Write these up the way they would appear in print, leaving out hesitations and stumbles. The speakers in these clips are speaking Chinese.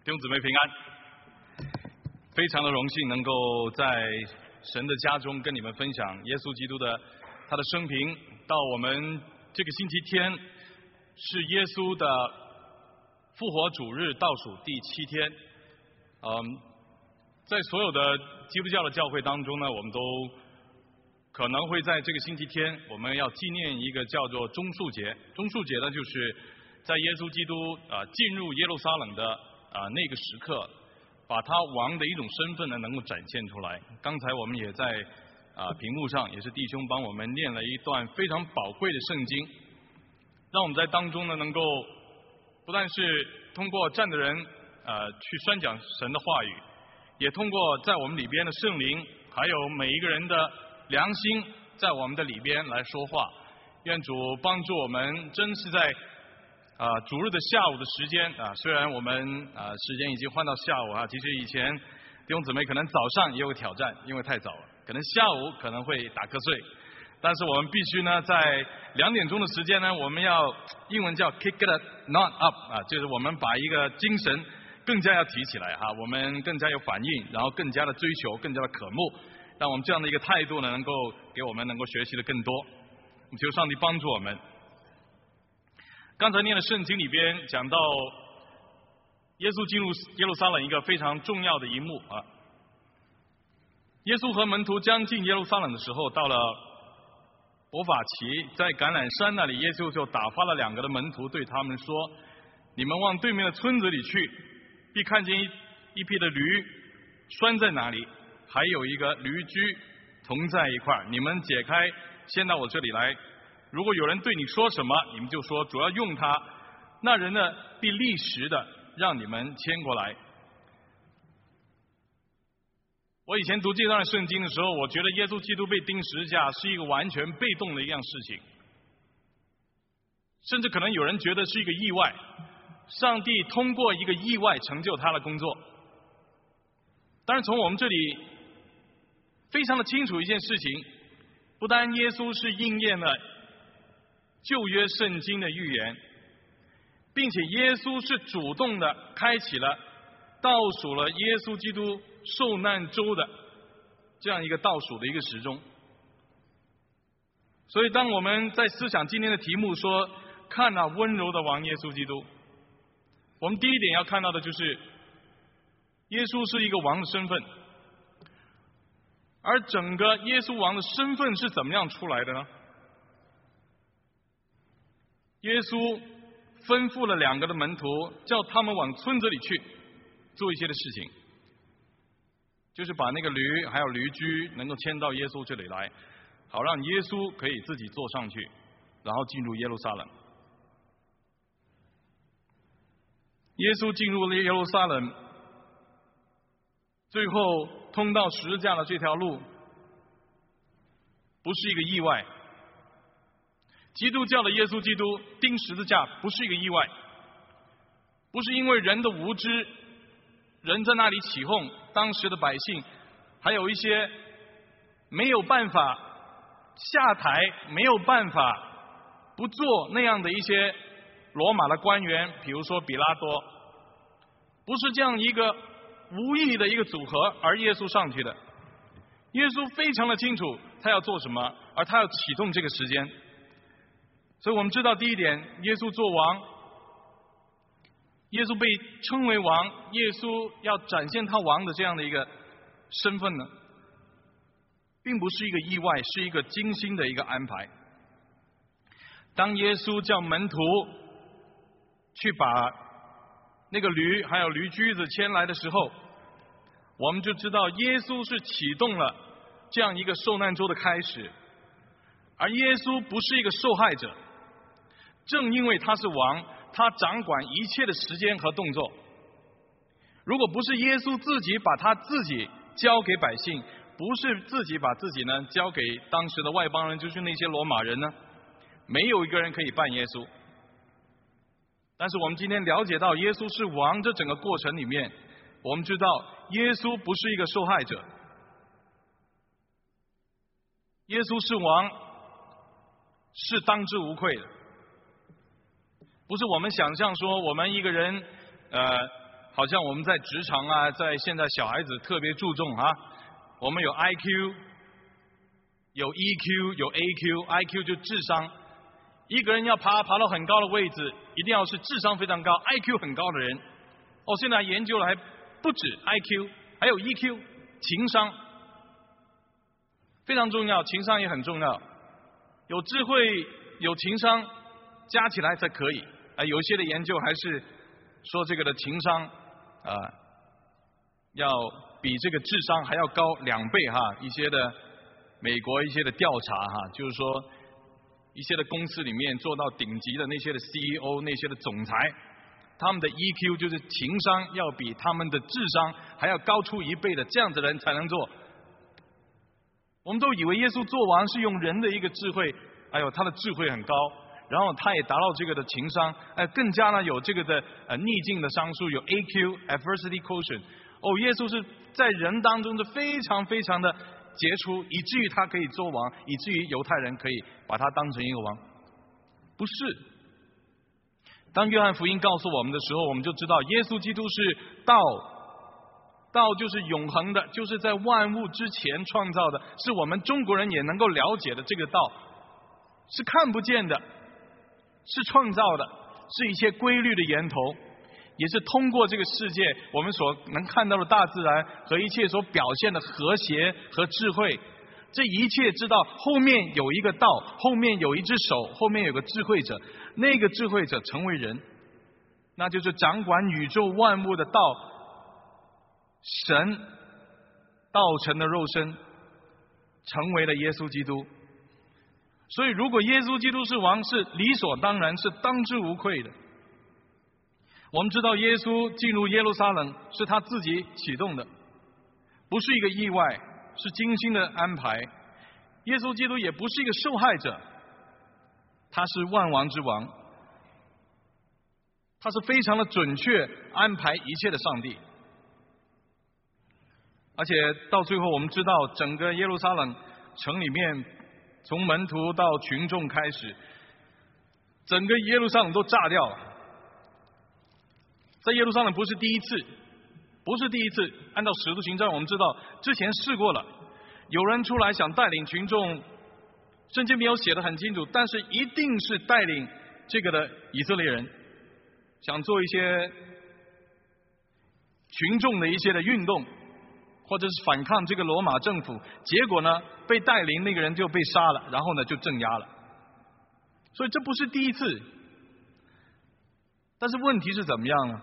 弟兄姊妹平安，非常的荣幸能够在神的家中跟你们分享耶稣基督的他的生平。到我们这个星期天是耶稣的复活主日倒数第7天。在所有的基督教的教会当中呢，我们都可能会在这个星期天，我们要纪念一个叫做棕树节。棕树节呢，就是在耶稣基督进入耶路撒冷的那个时刻，把他王的一种身份呢能够展现出来。刚才我们也在屏幕上，也是弟兄帮我们念了一段非常宝贵的圣经，让我们在当中呢能够不但是通过站的人去宣讲神的话语，也通过在我们里边的圣灵，还有每一个人的良心在我们的里边来说话。愿主帮助我们，真是在主日的下午的时间虽然我们时间已经换到下午其实以前弟兄姊妹可能早上也有挑战，因为太早了，可能下午可能会打瞌睡，但是我们必须呢在2点钟的时间呢，我们要英文叫 kick it not up 就是我们把一个精神更加要提起来我们更加有反应，然后更加的追求，更加的渴慕，让我们这样的一个态度呢能够给我们能够学习的更多。我们求上帝帮助我们。刚才念的圣经里边讲到耶稣进入耶路撒冷一个非常重要的一幕耶稣和门徒将近耶路撒冷的时候，到了伯法其，在橄榄山那里，耶稣就打发了2个的门徒，对他们说：你们往对面的村子里去，必看见一匹的驴拴在那里，还有一个驴驹同在一块，你们解开，先到我这里来。如果有人对你说什么，你们就说主要用它，那人呢必立时的让你们牵过来。我以前读这段圣经的时候，我觉得耶稣基督被钉十字架是一个完全被动的一样事情，甚至可能有人觉得是一个意外，上帝通过一个意外成就他的工作。但是从我们这里非常的清楚一件事情，不单耶稣是应验了旧约圣经的预言，并且耶稣是主动的开启了倒数了耶稣基督受难周的这样一个倒数的一个时钟。所以当我们在思想今天的题目说看那温柔的王耶稣基督，我们第一点要看到的就是耶稣是一个王的身份。而整个耶稣王的身份是怎么样出来的呢？耶稣吩咐了2个的门徒，叫他们往村子里去做一些的事情，就是把那个驴还有驴驹能够牵到耶稣这里来，好让耶稣可以自己坐上去，然后进入耶路撒冷。耶稣进入了耶路撒冷，最后通到十字架的这条路不是一个意外。基督教的耶稣基督钉十字架不是一个意外，不是因为人的无知，人在那里起哄，当时的百姓还有一些没有办法下台，没有办法不做那样的一些罗马的官员，比如说比拉多，不是这样一个无意的一个组合而耶稣上去的。耶稣非常的清楚他要做什么，而他要启动这个时间。所以我们知道第一点，耶稣做王，耶稣被称为王，耶稣要展现他王的这样的一个身份呢，并不是一个意外，是一个精心的一个安排。当耶稣叫门徒去把那个驴还有驴驹子牵来的时候，我们就知道耶稣是启动了这样一个受难周的开始。而耶稣不是一个受害者，正因为他是王，他掌管一切的时间和动作。如果不是耶稣自己把他自己交给百姓，不是自己把自己呢交给当时的外邦人，就是那些罗马人呢，没有一个人可以办耶稣。但是我们今天了解到耶稣是王，这整个过程里面，我们知道耶稣不是一个受害者，耶稣是王，是当之无愧的。不是我们想象说我们一个人好像我们在职场啊，在现在小孩子特别注重啊，我们有 IQ， 有 EQ， 有 AQ，IQ 就智商。一个人要爬到很高的位置，一定要是智商非常高、IQ 很高的人。现在研究了还不止 IQ， 还有 EQ， 情商非常重要，情商也很重要。有智慧、有情商加起来才可以。有一些的研究还是说这个的情商要比这个智商还要高2倍哈。一些的美国一些的调查哈，就是说一些的公司里面做到顶级的那些的 CEO， 那些的总裁，他们的 EQ 就是情商要比他们的智商还要高出1倍的，这样子的人才能做。我们都以为耶稣做王是用人的一个智慧，他的智慧很高，然后他也达到这个的情商，更加呢有这个的逆境的商数，有 AQ adversity quotient。耶稣是在人当中是非常非常的杰出，以至于他可以做王，以至于犹太人可以把他当成一个王。不是。当约翰福音告诉我们的时候，我们就知道耶稣基督是道，道就是永恒的，就是在万物之前创造的，是我们中国人也能够了解的。这个道是看不见的，是创造的，是一切规律的源头，也是通过这个世界我们所能看到的大自然和一切所表现的和谐和智慧。这一切知道后面有一个道，后面有一只手，后面有个智慧者，那个智慧者成为人，那就是掌管宇宙万物的道，神道成的肉身，成为了耶稣基督。所以如果耶稣基督是王，是理所当然，是当之无愧的。我们知道耶稣进入耶路撒冷是他自己启动的，不是一个意外，是精心的安排。耶稣基督也不是一个受害者，他是万王之王，他是非常的准确安排一切的上帝。而且到最后我们知道，整个耶路撒冷城里面，从门徒到群众开始，整个耶路撒冷都炸掉了。在耶路撒冷不是第一次，按照使徒行传我们知道之前试过了，有人出来想带领群众，圣经没有写得很清楚，但是一定是带领这个的以色列人，想做一些群众的一些的运动，或者是反抗这个罗马政府，结果呢被带领那个人就被杀了，然后呢就镇压了。所以这不是第一次，但是问题是怎么样呢？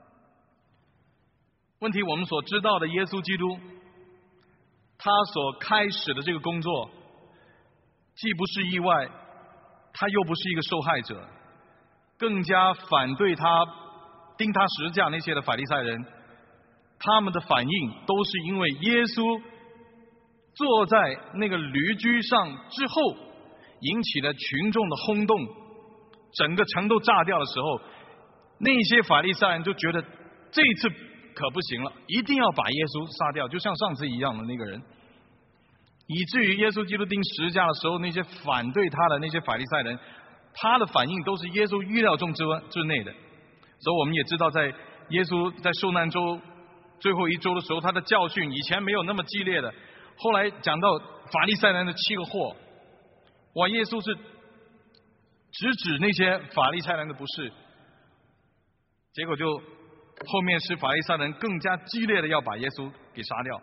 问题我们所知道的耶稣基督，他所开始的这个工作，既不是意外，他又不是一个受害者，更加反对他钉他十字架那些的法利赛人，他们的反应都是因为耶稣坐在那个驴驹上之后，引起了群众的轰动，整个城都炸掉的时候，那些法利赛人就觉得这一次可不行了，一定要把耶稣杀掉，就像上次一样的那个人，以至于耶稣基督钉十字架的时候，那些反对他的那些法利赛人，他的反应都是耶稣预料中之内的。所以我们也知道，在耶稣在受难周最后一周的时候，他的教训以前没有那么激烈的，后来讲到法利赛人的7个祸，哇，耶稣是直指那些法利赛人的不是，结果就后面是法利赛人更加激烈的要把耶稣给杀掉。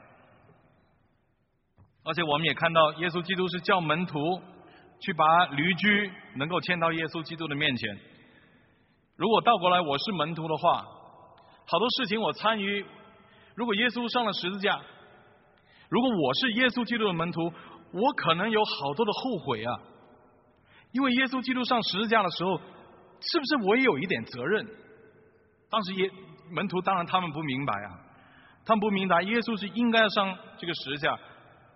而且我们也看到耶稣基督是叫门徒去把驴驹能够牵到耶稣基督的面前。如果倒过来我是门徒的话，好多事情我参与，如果耶稣上了十字架，如果我是耶稣基督的门徒，我可能有好多的后悔啊。因为耶稣基督上十字架的时候，是不是我也有一点责任？当时门徒当然他们不明白啊，他们不明白耶稣是应该要上这个十字架。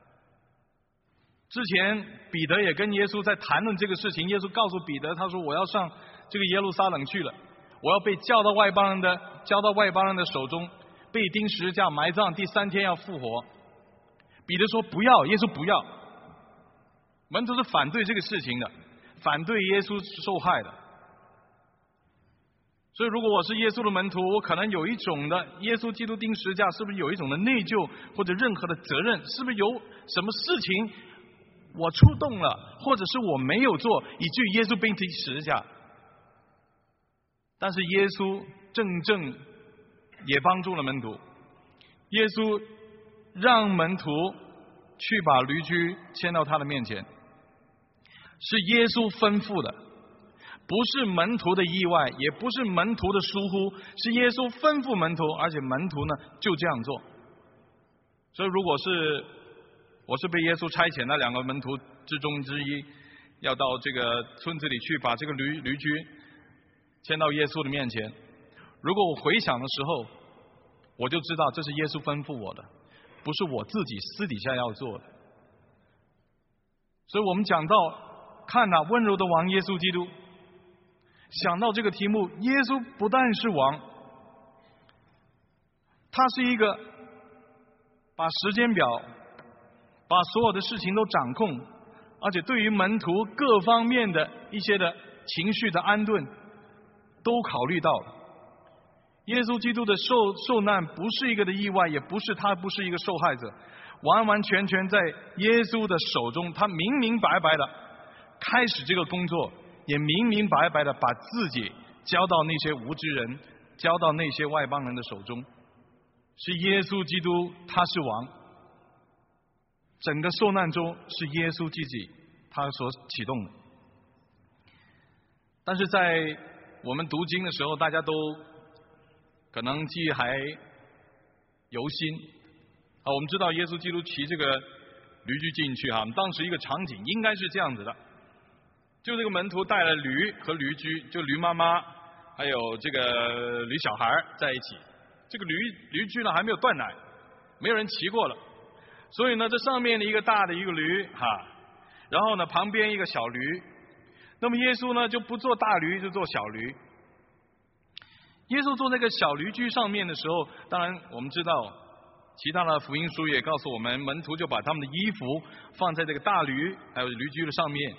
之前彼得也跟耶稣在谈论这个事情，耶稣告诉彼得，他说我要上这个耶路撒冷去了，我要被交到外邦人的手中，被钉十字架埋葬，第3天要复活。彼得说不要，耶稣不要。门徒是反对这个事情的，反对耶稣受害的。 所以如果我是耶稣的门徒，我可能有一种的耶稣基督钉十字架，是不是有一种的内疚，或者任何的责任？是不是有什么事情我触动了，或者是我没有做，以至于耶稣被钉十字架？但是耶稣正也帮助了门徒，耶稣让门徒去把驴驹牵到他的面前，是耶稣吩咐的，不是门徒的意外，也不是门徒的疏忽，是耶稣吩咐门徒，而且门徒呢就这样做。所以如果是我是被耶稣差遣那2个门徒之中之一，要到这个村子里去把这个驴驹牵到耶稣的面前，如果我回想的时候，我就知道这是耶稣吩咐我的，不是我自己私底下要做的。所以我们讲到看哪，温柔的王耶稣基督，想到这个题目，耶稣不但是王，他是一个把时间表，把所有的事情都掌控，而且对于门徒各方面的一些的情绪的安顿都考虑到了。耶稣基督的受难不是一个的意外，也不是他不是一个受害者，完完全全在耶稣的手中，他明明白白的开始这个工作，也明明白白的把自己交到那些无知人，交到那些外邦人的手中。是耶稣基督，他是王，整个受难中是耶稣自己他所启动的。但是在我们读经的时候，大家都可能记忆还犹新啊。我们知道耶稣基督骑这个驴驹进去哈，当时一个场景应该是这样子的，就这个门徒带了驴和驴驹，就驴妈妈还有这个驴小孩在一起。这个驴驹呢还没有断奶，没有人骑过了，所以呢这上面的一个大的一个驴哈，然后呢旁边一个小驴，那么耶稣呢就不坐大驴，就坐小驴。耶稣坐那个小驴驹上面的时候，当然我们知道其他的福音书也告诉我们，门徒就把他们的衣服放在这个大驴还有驴驹的上面。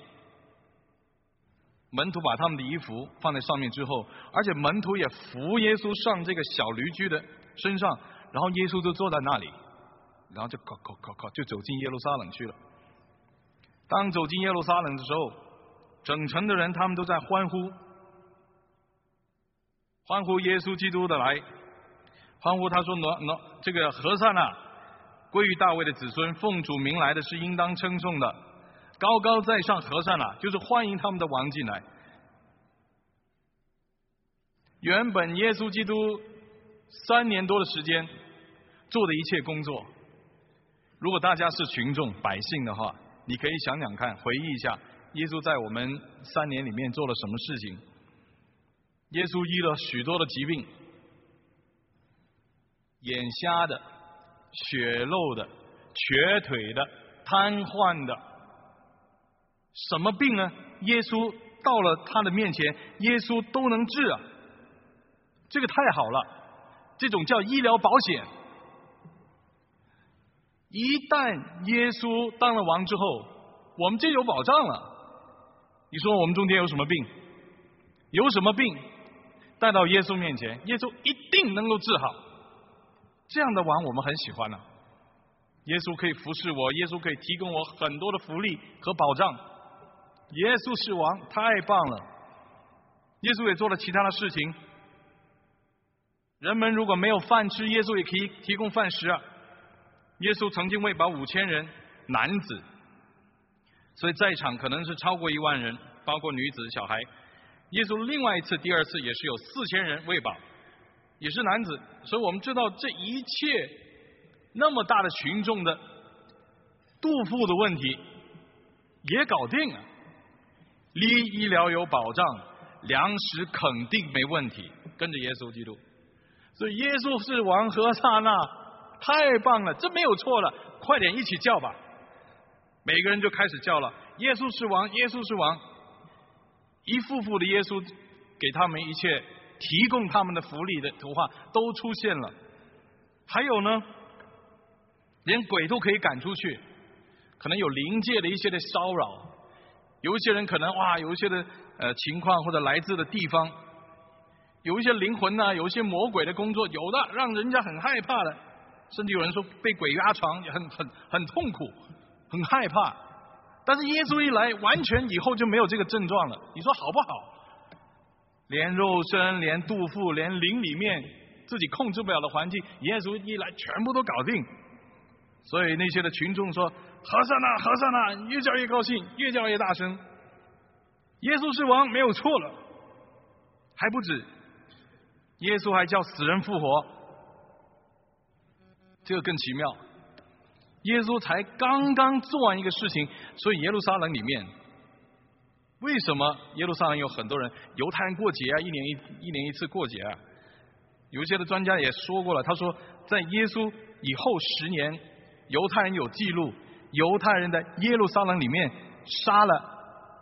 门徒把他们的衣服放在上面之后，而且门徒也扶耶稣上这个小驴驹的身上，然后耶稣就坐在那里，然后就就走进耶路撒冷去了。当走进耶路撒冷的时候，整城的人他们都在欢呼耶稣基督的来，欢呼他说这个和散那，归于大卫的子孙，奉主名来的是应当称颂的，高高在上和散那，就是欢迎他们的王进来。原本耶稣基督3年多的时间做的一切工作，如果大家是群众百姓的话，你可以想想看，回忆一下耶稣在我们3年里面做了什么事情。耶稣医了许多的疾病，眼瞎的、血漏的、瘸腿的、瘫痪的，什么病呢？耶稣到了他的面前，耶稣都能治啊！这个太好了，这种叫医疗保险。一旦耶稣当了王之后，我们就有保障了。你说我们中间有什么病？有什么病带到耶稣面前，耶稣一定能够治好。这样的王我们很喜欢啊。耶稣可以服侍我，耶稣可以提供我很多的福利和保障。耶稣是王，太棒了。耶稣也做了其他的事情，人们如果没有饭吃，耶稣也可以提供饭食啊。耶稣曾经喂饱5000人男子，所以在场可能是超过1万人，包括女子小孩。耶稣另外一次第2次也是有4000人喂饱，也是男子。所以我们知道这一切那么大的群众的肚腹的问题也搞定了，医疗有保障，粮食肯定没问题，跟着耶稣基督。所以耶稣是王和撒那，太棒了，这没有错了，快点一起叫吧。每个人就开始叫了，耶稣是王，耶稣是王。一幅幅的耶稣给他们一切提供他们的福利的图画都出现了。还有呢，连鬼都可以赶出去，可能有灵界的一些的骚扰，有一些人可能有一些的情况或者来自的地方， 有一些灵魂啊，有一些魔鬼的工作，有的让人家很害怕的，甚至有人说被鬼压床也很痛苦，很害怕。但是耶稣一来，完全以后就没有这个症状了，你说好不好？连肉身、连肚腹、连灵里面自己控制不了的环境，耶稣一来全部都搞定。所以那些的群众说：“和散那，和散那！”越叫越高兴，越叫越大声。耶稣是王，没有错了。还不止，耶稣还叫死人复活，这个更奇妙。耶稣才刚刚做完一个事情，所以耶路撒冷里面，为什么耶路撒冷有很多人？犹太人过节啊，一年一次过节啊。有一些的专家也说过了，他说在耶稣以后10年，犹太人有记录，犹太人在耶路撒冷里面杀了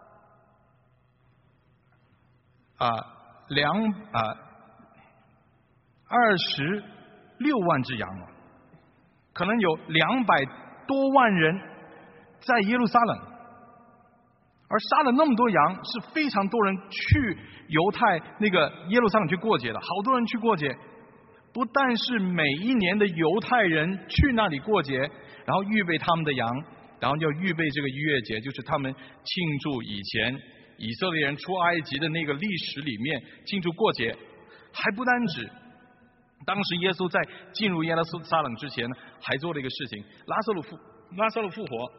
26万只羊，可能有200多万人在耶路撒冷，而杀了那么多羊，是非常多人去犹太那个耶路撒冷去过节的，好多人去过节。不但是每一年的犹太人去那里过节，然后预备他们的羊，然后要预备这个逾越节，就是他们庆祝以前以色列人出埃及的那个历史里面庆祝过节。还不单止，当时耶稣在进入耶路撒冷之前，还做了一个事情，拉撒路复活，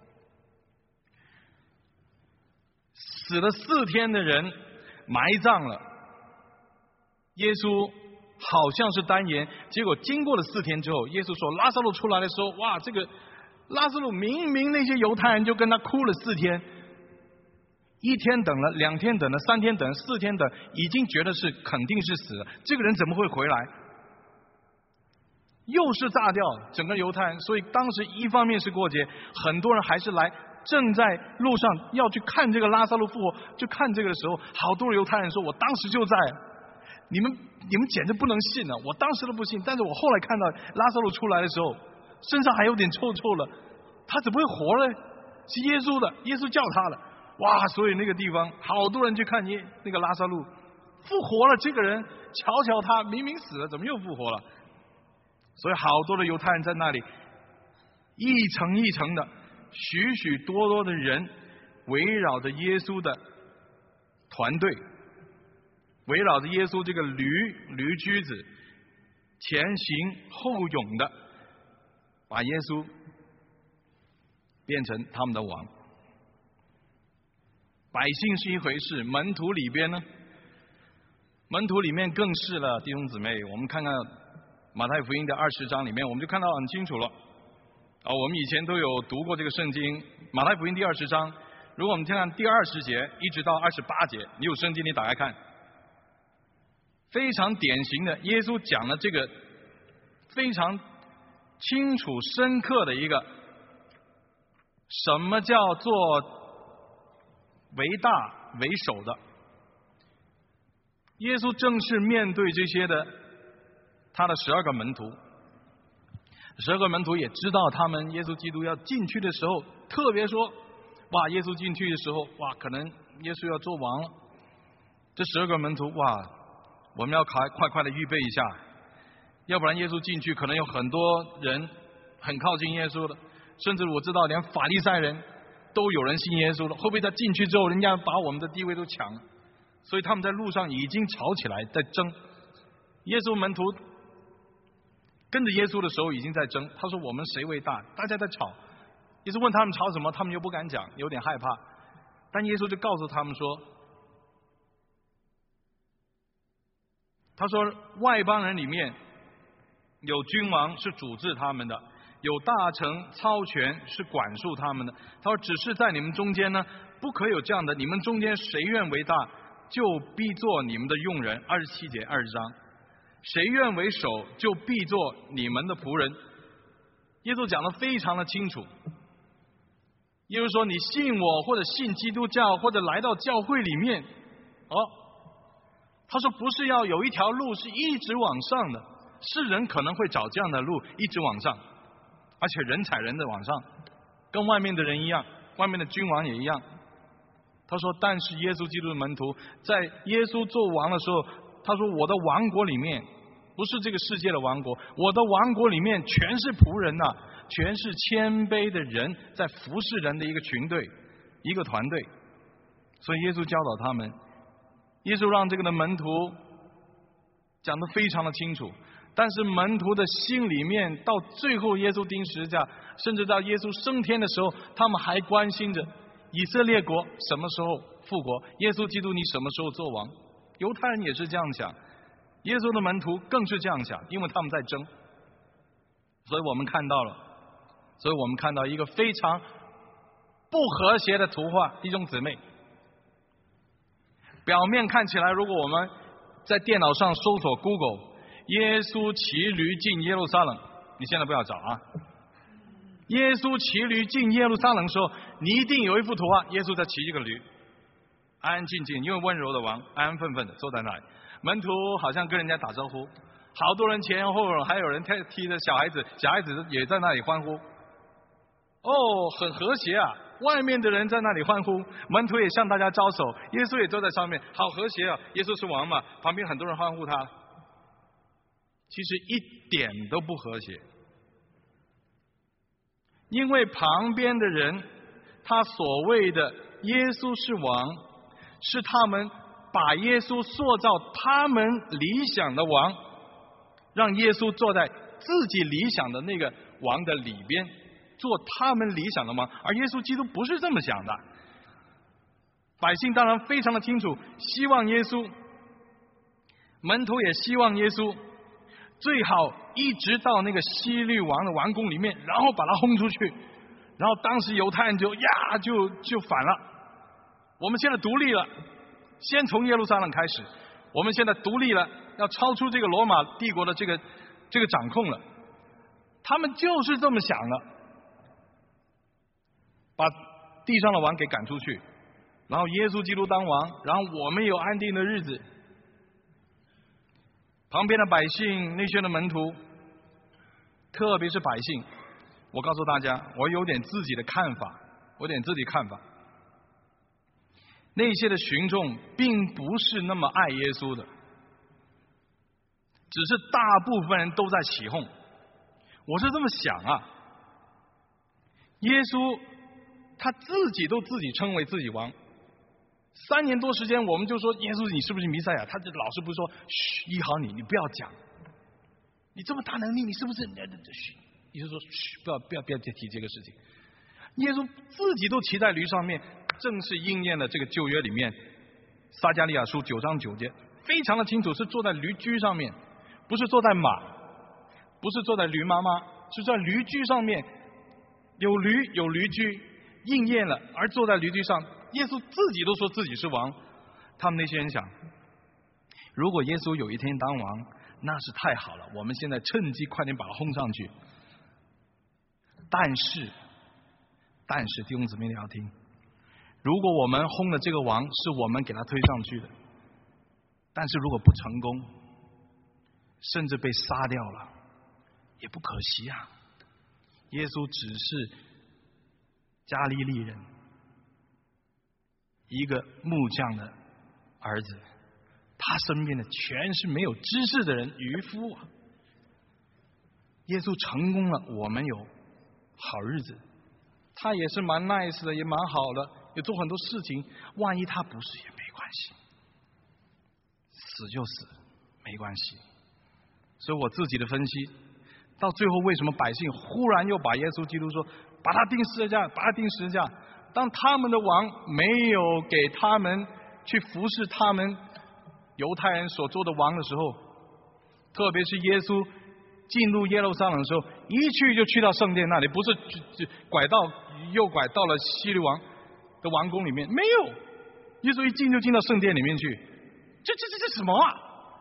死了4天的人埋葬了，耶稣好像是单言，结果经过了4天之后，耶稣说拉撒路出来的时候，哇，这个拉撒路明明那些犹太人就跟他哭了4天，1天等了，2天等了，3天等了，4天等，已经觉得是肯定是死了，这个人怎么会回来？又是炸掉整个犹太人。所以当时一方面是过节，很多人还是来，正在路上要去看这个拉撒路复活，就看这个的时候，好多犹太人说我当时就在，你们简直不能信啊，我当时都不信，但是我后来看到拉撒路出来的时候，身上还有点臭臭了，他怎么会活了？是耶稣的，耶稣叫他了，哇！所以那个地方好多人去看那个拉撒路复活了，这个人瞧瞧他明明死了，怎么又复活了？所以好多的犹太人在那里一层一层的，许许多多的人围绕着耶稣的团队，围绕着耶稣这个驴驹子，前行后勇的把耶稣变成他们的王。百姓是一回事，门徒里边呢？门徒里面更是了，弟兄姊妹，我们看看马太福音的20章里面，我们就看到很清楚了。我们以前都有读过这个圣经，马太福音第20章，如果我们看第20节一直到28节，你有圣经你打开看，非常典型的，耶稣讲了这个非常清楚深刻的一个，什么叫做为大为首的。耶稣正是面对这些的他的12个门徒，12个门徒也知道他们耶稣基督要进去的时候，特别说，哇，耶稣进去的时候，哇，可能耶稣要做王了。这12个门徒，哇，我们要快的预备一下，要不然耶稣进去可能有很多人很靠近耶稣的，甚至我知道连法利赛人都有人信耶稣了，会不会他进去之后人家把我们的地位都抢了？所以他们在路上已经吵起来，在争。耶稣门徒跟着耶稣的时候已经在争，他说我们谁为大？大家在吵。耶稣问他们吵什么，他们又不敢讲，有点害怕。但耶稣就告诉他们说，他说外邦人里面有君王是主治他们的，有大臣操权是管束他们的。他说只是在你们中间呢，不可有这样的，你们中间谁愿为大，就必做你们的用人。27节20章，谁愿为首，就必做你们的仆人。耶稣讲得非常的清楚。耶稣说你信我，或者信基督教，或者来到教会里面，他说不是要有一条路是一直往上的，世人可能会找这样的路一直往上，而且人踩人的往上，跟外面的人一样，外面的君王也一样。他说但是耶稣基督的门徒在耶稣做王的时候， 他说我的王国里面不是这个世界的王国，我的王国里面全是仆人呐，全是谦卑的人在服侍人的一个群队，一个团队。所以耶稣教导他们，耶稣让这个的门徒讲得非常的清楚，但是门徒的心里面到最后耶稣钉十字架，甚至到耶稣升天的时候，他们还关心着以色列国什么时候复国，耶稣基督你什么时候做王。犹太人也是这样想，耶稣的门徒更是这样想，因为他们在争。所以我们看到一个非常不和谐的图画。弟兄姊妹，表面看起来，如果我们在电脑上搜索 Google 耶稣骑驴进耶路撒冷，你现在不要找啊，耶稣骑驴进耶路撒冷的时候，你一定有一幅图画，耶稣在骑一个驴，安安静静，因为温柔的王安安分分的坐在那里，门徒好像跟人家打招呼，好多人前后还有人踢着小孩子，小孩子也在那里欢呼。很和谐啊，外面的人在那里欢呼，门徒也向大家招手，耶稣也坐在上面，好和谐啊，耶稣是王嘛，旁边很多人欢呼他。其实一点都不和谐，因为旁边的人他所谓的耶稣是王，是他们把耶稣塑造他们理想的王，让耶稣坐在自己理想的那个王的里边，做他们理想的王。而耶稣基督不是这么想的，百姓当然非常的清楚，希望耶稣，门徒也希望耶稣最好一直到那个希律王的王宫里面，然后把他轰出去。然后当时犹太人就反了，我们现在独立了，先从耶路撒冷开始，我们现在独立了，要超出这个罗马帝国的这个掌控了。他们就是这么想的，把地上的王给赶出去，然后耶稣基督当王，然后我们有安定的日子。旁边的百姓，那些的门徒，特别是百姓，我告诉大家，我有点自己的看法，那些的群众并不是那么爱耶稣的，只是大部分人都在起哄。我是这么想啊，耶稣他自己都自己称为自己王，3年多时间，我们就说耶稣你是不是弥赛亚？他就老是不是说，嘘，医好你不要讲，你这么大能力，你是不是？耶稣说，嘘，不要再提这个事情。耶稣自己都骑在驴上面，正是应验了这个旧约里面撒迦利亚书9章9节，非常的清楚，是坐在驴驹上面，不是坐在马，不是坐在驴妈妈，是在驴驹上面，有驴有驴驹，应验了，而坐在驴驹上。耶稣自己都说自己是王，他们那些人想，如果耶稣有一天当王，那是太好了，我们现在趁机快点把他轰上去。但是弟兄姊妹你要听，如果我们轰的这个王是我们给他推上去的，但是如果不成功，甚至被杀掉了，也不可惜啊。耶稣只是加利利人，一个木匠的儿子，他身边的全是没有知识的人，渔夫啊。耶稣成功了，我们有好日子。他也是蛮 nice 的，也蛮好的，也做很多事情。万一他不是也没关系，死就死，没关系。所以我自己的分析，到最后为什么百姓忽然又把耶稣基督说把他钉十字架？当他们的王没有给他们去服侍他们犹太人所做的王的时候，特别是耶稣进入耶路撒冷的时候，一去就去到圣殿那里，不是右拐到了希律王的王宫里面，没有，耶稣一进就进到圣殿里面去，这什么啊？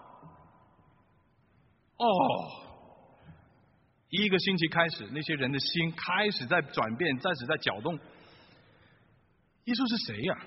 一个星期开始，那些人的心开始在转变，开始在搅动。耶稣是谁呀？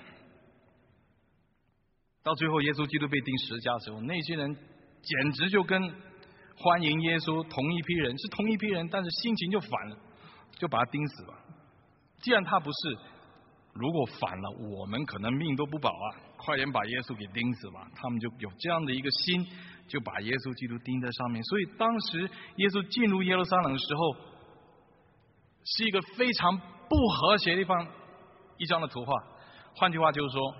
到最后耶稣基督被钉十字架的时候，那些人简直就跟欢迎耶稣同一批人，是同一批人，但是心情就反了，就把他钉死吧。既然他不是，如果反了，我们可能命都不保啊， 快点把耶稣给钉死吧。他们就有这样的一个心，就把耶稣基督钉在上面。所以当时耶稣进入耶路撒冷的时候，是一个非常不和谐的一张的图画。换句话就是说，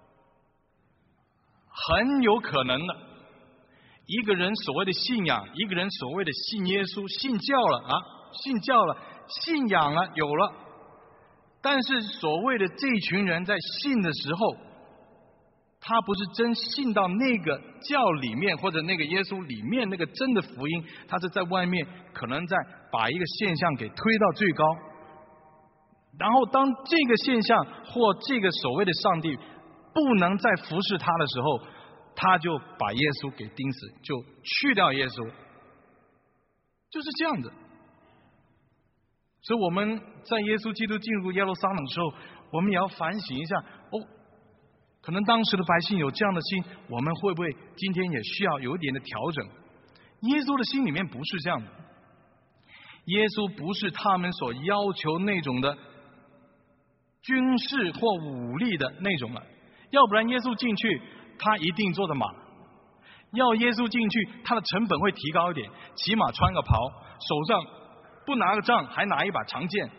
很有可能的，一个人所谓的信仰，一个人所谓的信耶稣，信教了，信仰了，有了，但是所谓的这群人在信的时候，他不是真信到那个教里面或者那个耶稣里面那个真的福音，他是在外面可能在把一个现象给推到最高，然后当这个现象或这个所谓的上帝不能再服侍他的时候，他就把耶稣给钉死，就去掉耶稣，就是这样子。所以我们在耶稣基督进入耶路撒冷的时候，我们也要反省一下，可能当时的百姓有这样的心，我们会不会今天也需要有一点的调整？耶稣的心里面不是这样的，耶稣不是他们所要求那种的军事或武力的那种了，要不然耶稣进去他一定坐着马，要耶稣进去他的成本会提高一点，起码穿个袍，手上不拿个杖还拿一把长剑，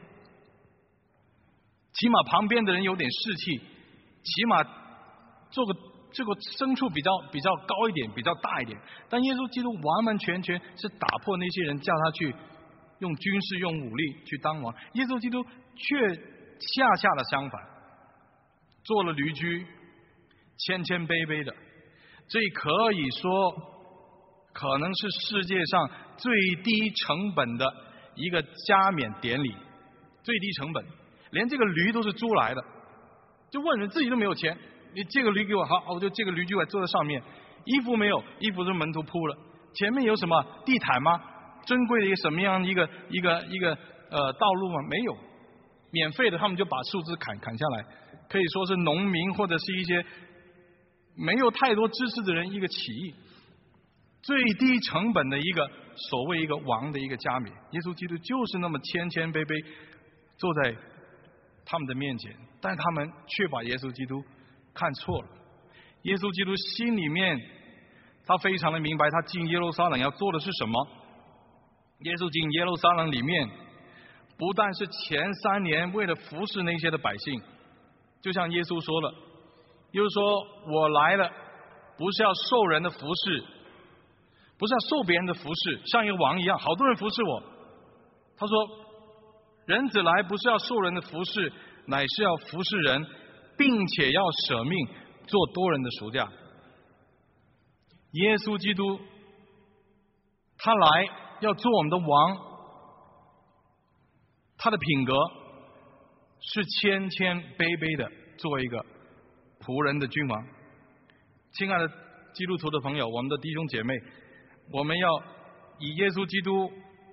起码旁边的人有点士气，起码做个这个牲畜比较高一点，比较大一点。但耶稣基督完完全全是打破那些人叫他去用军事用武力去当王，耶稣基督却恰的相反，做了驴驹，谦谦卑卑的，这可以说可能是世界上最低成本的一个加冕典礼，最低成本，连这个驴都是租来的，就问人自己都没有钱，你借个驴给我，好，我就借个驴驹，我坐在上面，衣服没有，衣服是门徒铺了，前面有什么地毯吗？珍贵的一个什么样的一个道路吗？没有，免费的，他们就把树枝砍下来，可以说是农民或者是一些没有太多知识的人一个起义，最低成本的一个所谓一个王的一个加冕，耶稣基督就是那么谦谦卑卑坐在他们的面前，但他们却把耶稣基督看错了。耶稣基督心里面他非常的明白，他进耶路撒冷要做的是什么。耶稣进耶路撒冷里面，不但是前3年为了服侍那些的百姓，就像耶稣说了，耶稣说我来了不是要受人的服侍，不是要受别人的服侍，像一个王一样，好多人服侍我。他说人子来不是要受人的服侍，乃是要服侍人，并且要舍命做多人的赎价。耶稣基督他来要做我们的王，他的品格是谦谦卑卑的做一个仆人的君王。亲爱的基督徒的朋友，我们的弟兄姐妹，我们要以耶稣基督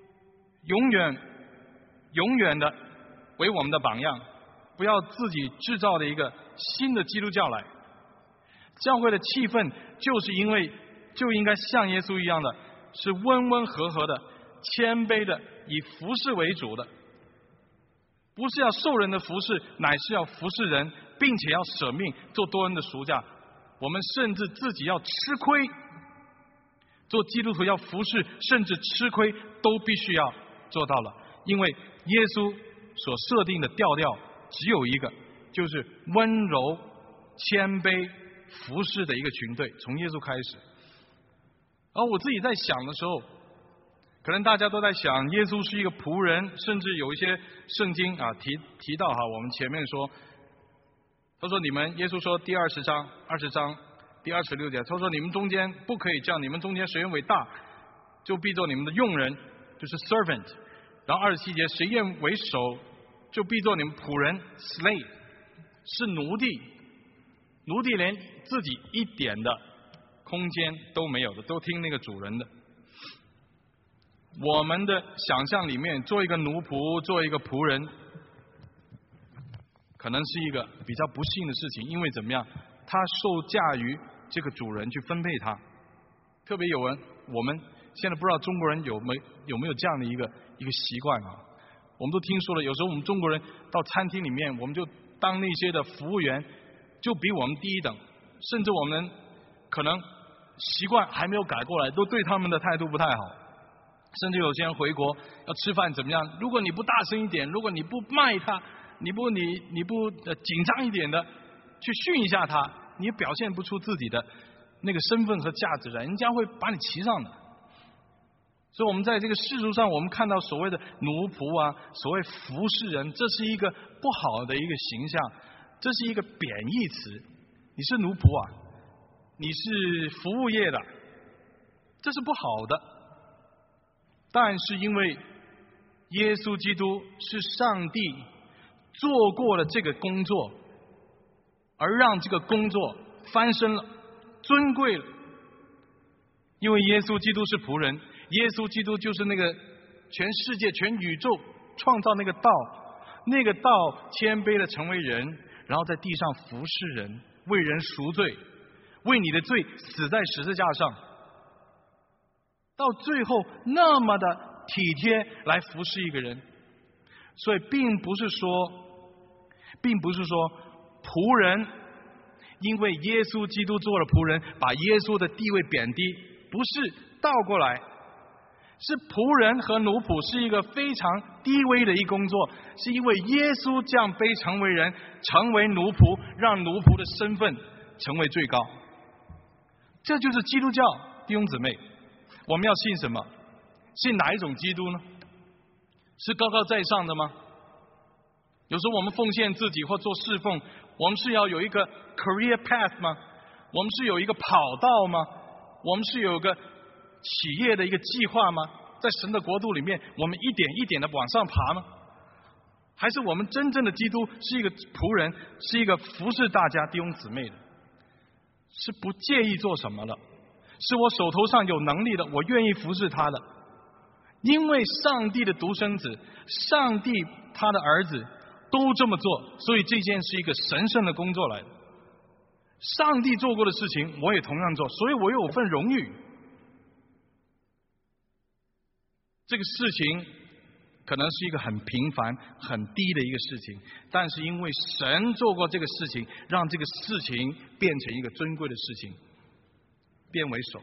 永远的为我们的榜样，不要自己制造的一个新的基督教来。教会的气氛就应该像耶稣一样的，是温温和和的，谦卑的，以服侍为主的，不是要受人的服侍，乃是要服侍人，并且要舍命做多人的赎价。我们甚至自己要吃亏，做基督徒要服侍，甚至吃亏都必须要做到了。因为耶稣所设定的调调只有一个，就是温柔谦卑服侍的一个群队，从耶稣开始。而我自己在想的时候，可能大家都在想耶稣是一个仆人，甚至有一些圣经提到我们前面说，他说耶稣说第20章第26节，他说你们中间不可以这样，你们中间谁愿为大，就必做你们的用人，就是 servant。然后27节，谁愿为首，就必做你们仆人 slave， 是奴隶连自己一点的空间都没有的，都听那个主人的。我们的想象里面，做一个奴仆，做一个仆人，可能是一个比较不幸的事情，因为怎么样，他受驾于这个主人去分配他。特别我们现在不知道中国人有没有这样的一个习惯啊？我们都听说了，有时候我们中国人到餐厅里面，我们就当那些的服务员就比我们低一等， 甚至我们可能习惯还没有改过来，都对他们的态度不太好。甚至有些人回国要吃饭怎么样？如果你不大声一点，如果你不骂他，你不紧张一点的去训一下他，你也表现不出自己的那个身份和价值来，人家会把你骑上的。所以我们在这个世俗上，我们看到所谓的奴仆啊，所谓服侍人，这是一个不好的一个形象，这是一个贬义词。你是奴仆啊，你是服务业的，这是不好的。但是因为耶稣基督是上帝做过了这个工作，而让这个工作翻身了，尊贵了。因为耶稣基督是仆人，耶稣基督就是那个全世界全宇宙创造那个道，那个道谦卑的成为人，然后在地上服侍人，为人赎罪，为你的罪死在十字架上，到最后那么的体贴来服侍一个人。所以并不是说仆人因为耶稣基督做了仆人，把耶稣的地位贬低，不是，倒过来，是仆人和奴仆是一个非常低微的一工作，是因为耶稣降卑成为人，成为奴仆，让奴仆的身份成为最高。这就是基督教，弟兄姊妹，我们要信什么？信哪一种基督呢？是高高在上的吗？有时候我们奉献自己或做侍奉，我们是要有一个 career path 吗？我们是有一个跑道吗？我们是有个企业的一个计划吗？在神的国度里面，我们一点一点的往上爬吗？还是我们真正的基督是一个仆人，是一个服侍大家弟兄姊妹的，是不介意做什么了，是我手头上有能力的，我愿意服侍他的。因为上帝的独生子，上帝他的儿子都这么做，所以这件是一个神圣的工作来的。上帝做过的事情我也同样做，所以我有份荣誉。这个事情可能是一个很平凡很低的一个事情，但是因为神做过这个事情，让这个事情变成一个尊贵的事情，变为首。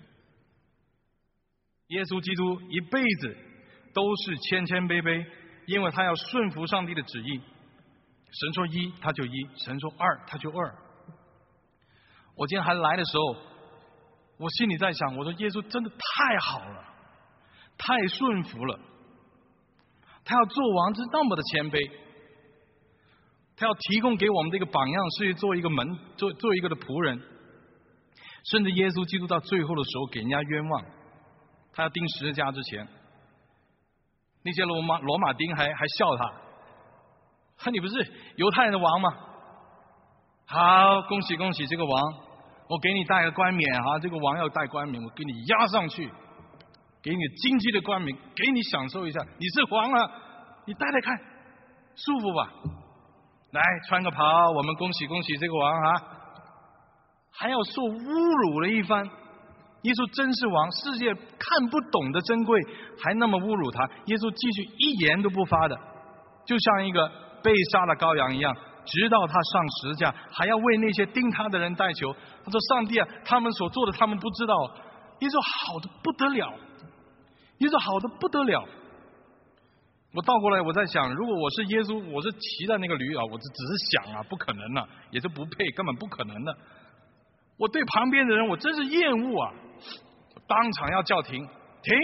耶稣基督一辈子都是谦谦卑卑，因为他要顺服上帝的旨意。神说一他就一，神说二他就二。我今天还来的时候，我心里在想，我说耶稣真的太好了，太顺服了。他要做王是那么的谦卑，他要提供给我们这个榜样，是做一个做一个的仆人。甚至耶稣基督到最后的时候给人家冤枉，他要钉十字架之前，那些罗马丁还笑他，你不是犹太人的王吗？好，恭喜恭喜这个王，我给你戴个冠冕啊！这个王要戴冠冕，我给你压上去，给你经济的冠冕，给你享受一下。你是王了，你戴戴看，舒服吧？来穿个袍，我们恭喜恭喜这个王啊！还要受侮辱了一番。耶稣真是王，世界看不懂的珍贵，还那么侮辱他。耶稣继续一言都不发的，就像一个被杀的羔羊一样，直到他上十字架，还要为那些钉他的人代求。他说：“上帝啊，他们所做的，他们不知道。”耶稣好的不得了，耶稣好的不得了。我倒过来，我在想，如果我是耶稣，我是骑在那个驴啊，我只是想啊，不可能啊，也是不配，根本不可能的。我对旁边的人，我真是厌恶啊！我当场要叫停，停！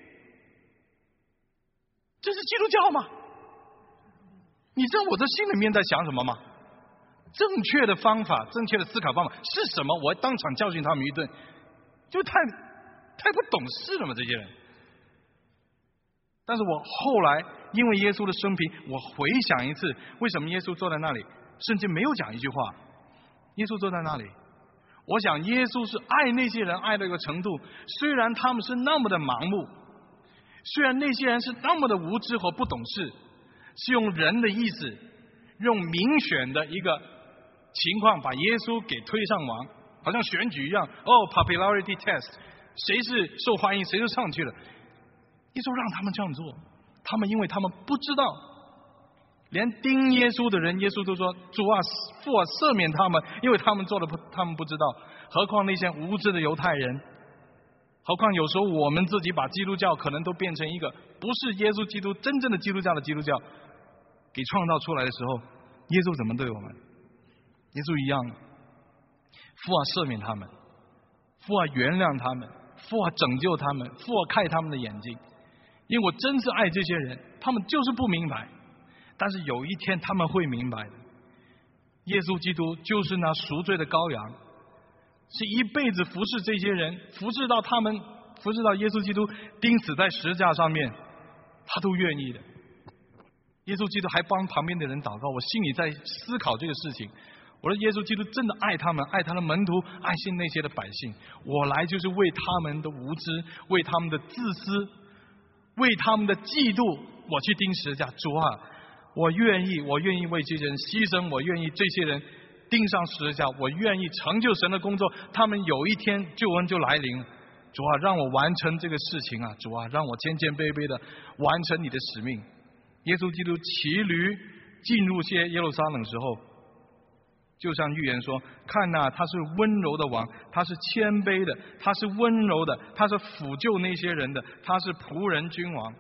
这是基督教吗？你知道我的心里面在想什么吗？正确的方法，正确的思考方法是什么？我当场教训他们一顿，就太不懂事了嘛，这些人。但是我后来因为耶稣的生平，我回想一次，为什么耶稣坐在那里，甚至没有讲一句话。耶稣坐在那里，我想耶稣是爱那些人爱到一个程度，虽然他们是那么的盲目，虽然那些人是那么的无知和不懂事，是用人的意思，用民选的一个情况把耶稣给推上王，好像选举一样。popularity test， 谁是受欢迎谁就上去了。耶稣让他们这样做，他们因为他们不知道， 连盯耶稣的人，耶稣都说：“主啊，父啊，赦免他们，因为他们做的他们不知道。”何况那些无知的犹太人，何况有时候我们自己把基督教可能都变成一个不是耶稣基督真正的基督教的基督教给创造出来的时候，耶稣怎么对我们？耶稣一样，父啊，赦免他们，父啊，原谅他们，父啊，拯救他们，父啊，开他们的眼睛，因为我真是爱这些人，他们就是不明白，但是有一天他们会明白的。耶稣基督就是那赎罪的羔羊，是一辈子服侍这些人，服侍到他们，服侍到耶稣基督钉死在十字架上面，他都愿意的。耶稣基督还帮旁边的人祷告，我心里在思考这个事情。我说耶稣基督真的爱他们，爱他的门徒，爱信那些的百姓。我来就是为他们的无知，为他们的自私，为他们的嫉妒，我去钉十字架。主啊，我愿意为这些人牺牲，我愿意这些人钉上十字架，我愿意成就神的工作。他们有一天救恩就来临。主啊，让我完成这个事情啊！主啊，让我谦谦卑卑的完成你的使命。耶稣基督骑驴进入耶路撒冷时候，就像预言说：看哪，他是温柔的王，他是谦卑的，他是温柔的，他是抚救那些人的，他是仆人君王。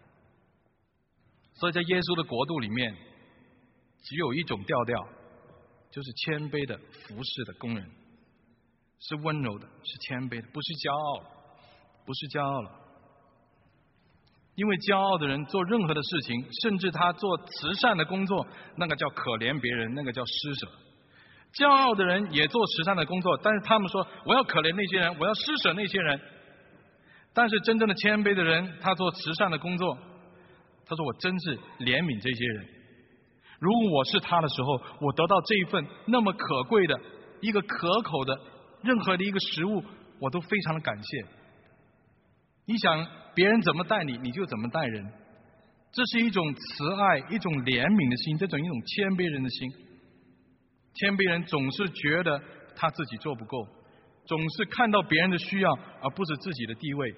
所以在耶稣的国度里面，只有一种调调，就是谦卑的服侍的工人，是温柔的，是谦卑的，不是骄傲，不是骄傲了。因为骄傲的人做任何的事情，甚至他做慈善的工作，那个叫可怜别人，那个叫施舍。骄傲的人也做慈善的工作，但是他们说我要可怜那些人，我要施舍那些人。但是真正的谦卑的人，他做慈善的工作，他说我真是怜悯这些人。如果我是他的时候，我得到这一份那么可贵的一个可口的任何的一个食物，我都非常的感谢。你想别人怎么待你，你就怎么待人，这是一种慈爱，一种怜悯的心，这种一种谦卑人的心。谦卑人总是觉得他自己做不够，总是看到别人的需要，而不是自己的地位。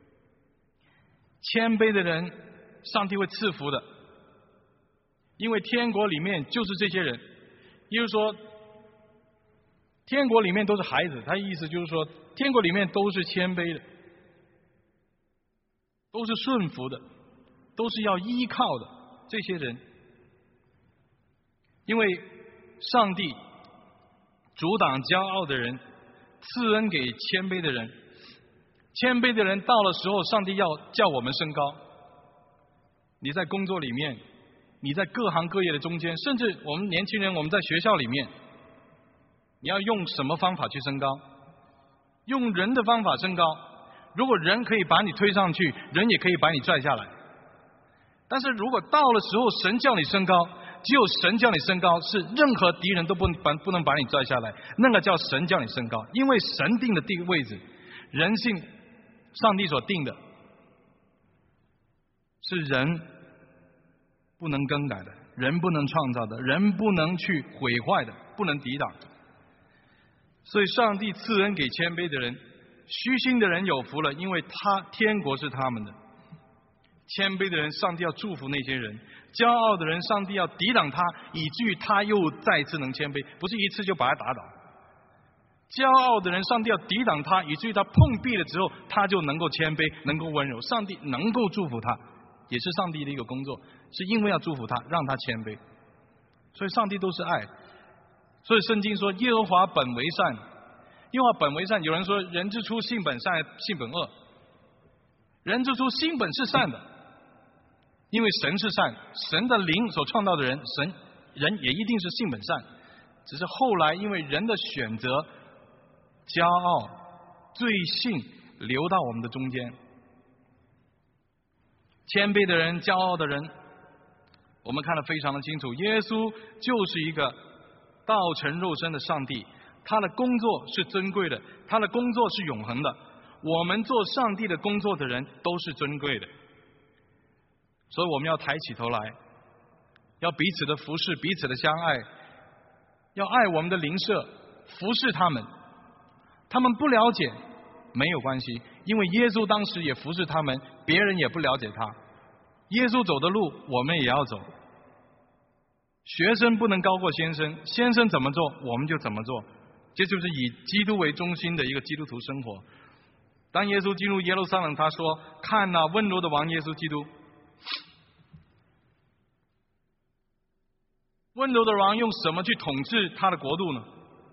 谦卑的人，上帝会赐福的，因为天国里面就是这些人。也就是说，天国里面都是孩子，他的意思就是说，天国里面都是谦卑的，都是顺服的，都是要依靠的这些人。因为上帝阻挡骄傲的人，赐恩给谦卑的人。谦卑的人到了时候，上帝要叫我们升高。你在工作里面，你在各行各业的中间，甚至我们年轻人，我们在学校里面，你要用什么方法去升高？用人的方法升高。如果人可以把你推上去，人也可以把你拽下来。但是如果到了时候，神叫你升高，只有神叫你升高，是任何敌人都不能把你拽下来，那个叫神叫你升高。因为神定的位置，人性上帝所定的，是人不能更改的，人不能创造的，人不能去毁坏的，不能抵挡。所以上帝赐恩给谦卑的人，虚心的人有福了，因为天国是他们的。谦卑的人，上帝要祝福那些人；骄傲的人，上帝要抵挡他，以至于他又再次能谦卑，不是一次就把他打倒。骄傲的人，上帝要抵挡他，以至于他碰壁了之后，他就能够谦卑，能够温柔。上帝能够祝福他，也是上帝的一个工作，是因为要祝福他，让他谦卑。所以上帝都是爱。所以圣经说耶和华本为善，耶和华本为善。有人说人之初性本善，性本恶。人之初性本是善的，因为神是善，神的灵所创造的人，人也一定是性本善。只是后来因为人的选择，骄傲、罪性流到我们的中间。谦卑的人，骄傲的人，我们看得非常的清楚。耶稣就是一个道成肉身的上帝，他的工作是珍贵的，他的工作是永恒的。我们做上帝的工作的人都是尊贵的，所以我们要抬起头来，要彼此的服侍，彼此的相爱，要爱我们的邻舍，服侍他们。他们不了解没有关系，因为耶稣当时也服侍他们，别人也不了解他。耶稣走的路我们也要走， 学生不能高过先生，先生怎么做我们就怎么做，这就是以基督为中心的一个基督徒生活。当耶稣进入耶路撒冷，他说：“看哪，温柔的王耶稣基督。”温柔的王用什么去统治他的国度呢？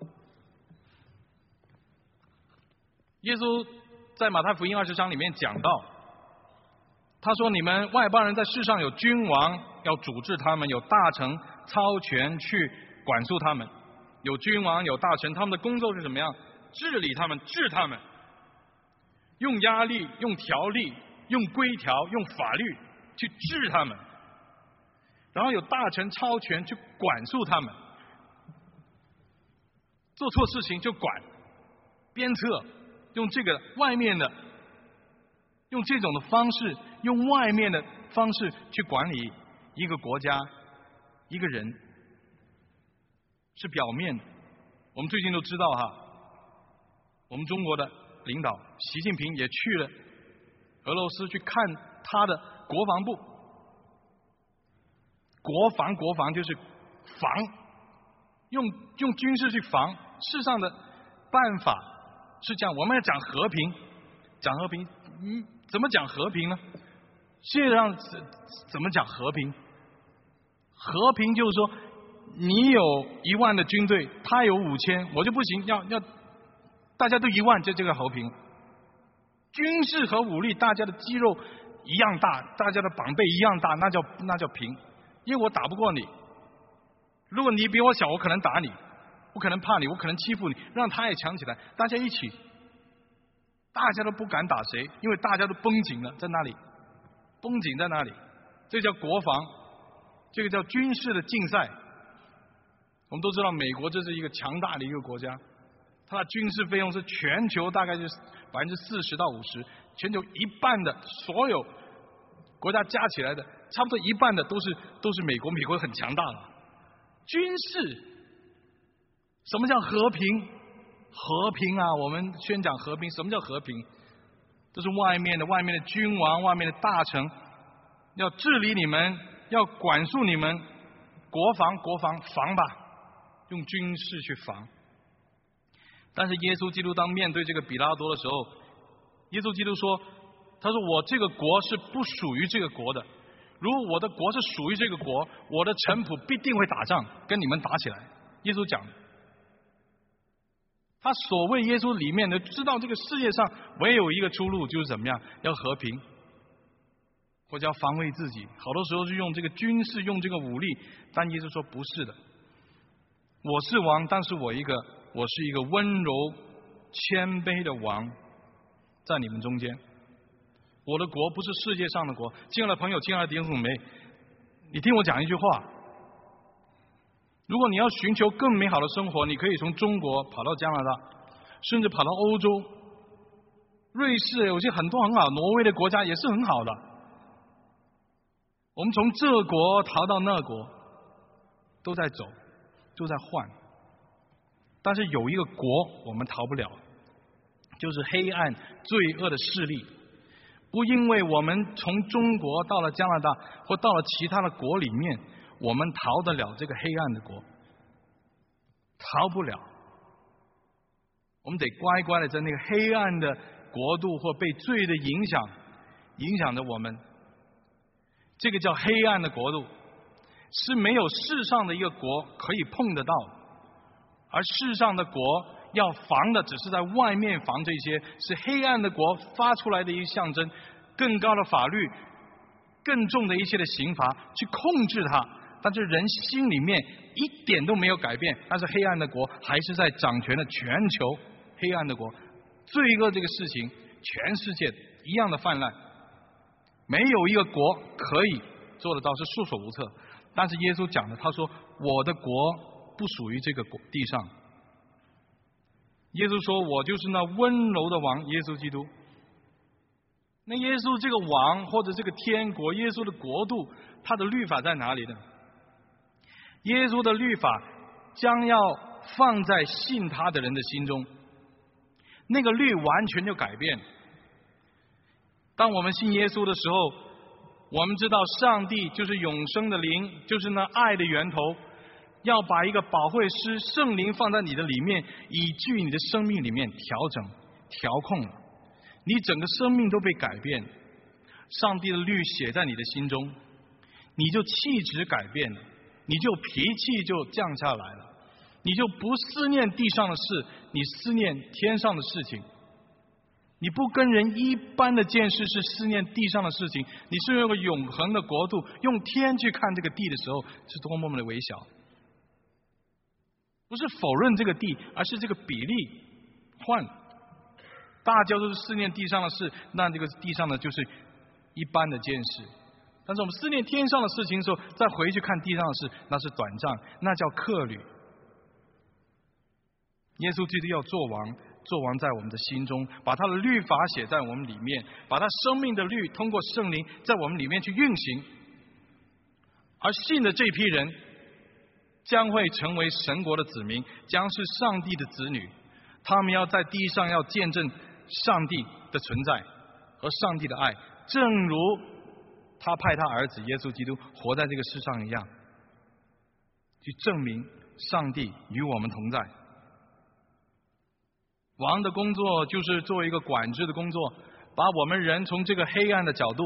耶稣在马太福音20章里面讲到，他说：“你们外邦人在世上有君王要主治他们，有大臣操权去管束他们，有君王有大臣，他们的工作是怎么样？治理他们，治他们，用压力、用条例、用规条、用法律去治他们。然后有大臣操权去管束他们，做错事情就管，鞭策，用这个外面的，用这种的方式，用外面的方式去管理一个国家、一个人，是表面的。我们最近都知道哈，我们中国的领导习近平也去了俄罗斯去看他的国防部。国防就是防，用军事去防。世上的办法是这样，我们要讲和平，怎么讲和平呢？世界上怎么讲和平？和平就是说，你有1万的军队，他有5000，我就不行，要大家都1万，这个和平。军事和武力，大家的肌肉一样大，大家的膀臂一样大，那叫平。因为我打不过你，如果你比我小，我可能打你，我可能怕你，我可能欺负你，让他也强起来，大家一起，大家都不敢打谁，因为大家都绷紧了，在那里，绷紧在那里，这叫国防，这个叫军事的竞赛。我们都知道，美国这是一个强大的一个国家，它的军事费用是全球大概就是40%到50%，全球一半的所有国家加起来的。差不多一半的都是美国，美国很强大了。军事，什么叫和平？和平啊，我们宣讲和平。什么叫和平？这是外面的君王、外面的大臣要治理你们，要管束你们。国防防吧，用军事去防。但是耶稣基督当面对这个比拉多的时候，耶稣基督说：“他说我这个国是不属于这个国的。如果我的国是属于这个国，我的臣仆必定会打仗，跟你们打起来。”耶稣讲的，他所谓耶稣里面的知道这个世界上唯有一个出路，就是怎么样，要和平，或者要防卫自己。好多时候是用这个军事，用这个武力，但耶稣说不是的，我是王，但是我是一个温柔谦卑的王，在你们中间。我的国不是世界上的国。亲爱的朋友，亲爱的弟兄姊妹，你听我讲一句话，如果你要寻求更美好的生活，你可以从中国跑到加拿大，甚至跑到欧洲。瑞士有些很多很好，挪威的国家也是很好的。我们从这国逃到那国，都在走，都在换。但是有一个国我们逃不了，就是黑暗罪恶的势力。不因为我们从中国到了加拿大或到了其他的国里面，我们逃得了这个黑暗的国，逃不了。我们得乖乖的在那个黑暗的国度或被罪的影响着我们。这个叫黑暗的国度，是没有世上的一个国可以碰得到，而世上的国要防的只是在外面防这些，是黑暗的国发出来的一个象征，更高的法律，更重的一切的刑罚去控制它。但是人心里面一点都没有改变，但是黑暗的国还是在掌权的，全球黑暗的国，罪恶这个事情全世界一样的泛滥，没有一个国可以做得到，是束手无策。但是耶稣讲的，他说我的国不属于这个地上。耶稣说我就是那温柔的王，耶稣基督。那耶稣这个王或者这个天国，耶稣的国度，他的律法在哪里呢？耶稣的律法将要放在信他的人的心中，那个律完全就改变。当我们信耶稣的时候， 我们知道上帝就是永生的灵，就是那爱的源头，要把一个保惠师圣灵放在你的里面，以至于你的生命里面调整调控了，你整个生命都被改变，上帝的律写在你的心中，你就气质改变了，你就脾气就降下来了，你就不思念地上的事，你思念天上的事情。你不跟人一般的见识是思念地上的事情，你是用个永恒的国度，用天去看这个地的时候，是多么的微小。不是否认这个地，而是这个比例换。大家都是思念地上的事，那这个地上的就是一般的见识。但是我们思念天上的事情的时候，再回去看地上的事，那是短暂，那叫客旅。耶稣基督要做王，做王在我们的心中，把他的律法写在我们里面，把他生命的律通过圣灵在我们里面去运行。而信的这批人将会成为神国的子民，将是上帝的子女，他们要在地上要见证上帝的存在和上帝的爱，正如他派他儿子耶稣基督活在这个世上一样，去证明上帝与我们同在。王的工作就是作为一个管制的工作，把我们人从这个黑暗的角度，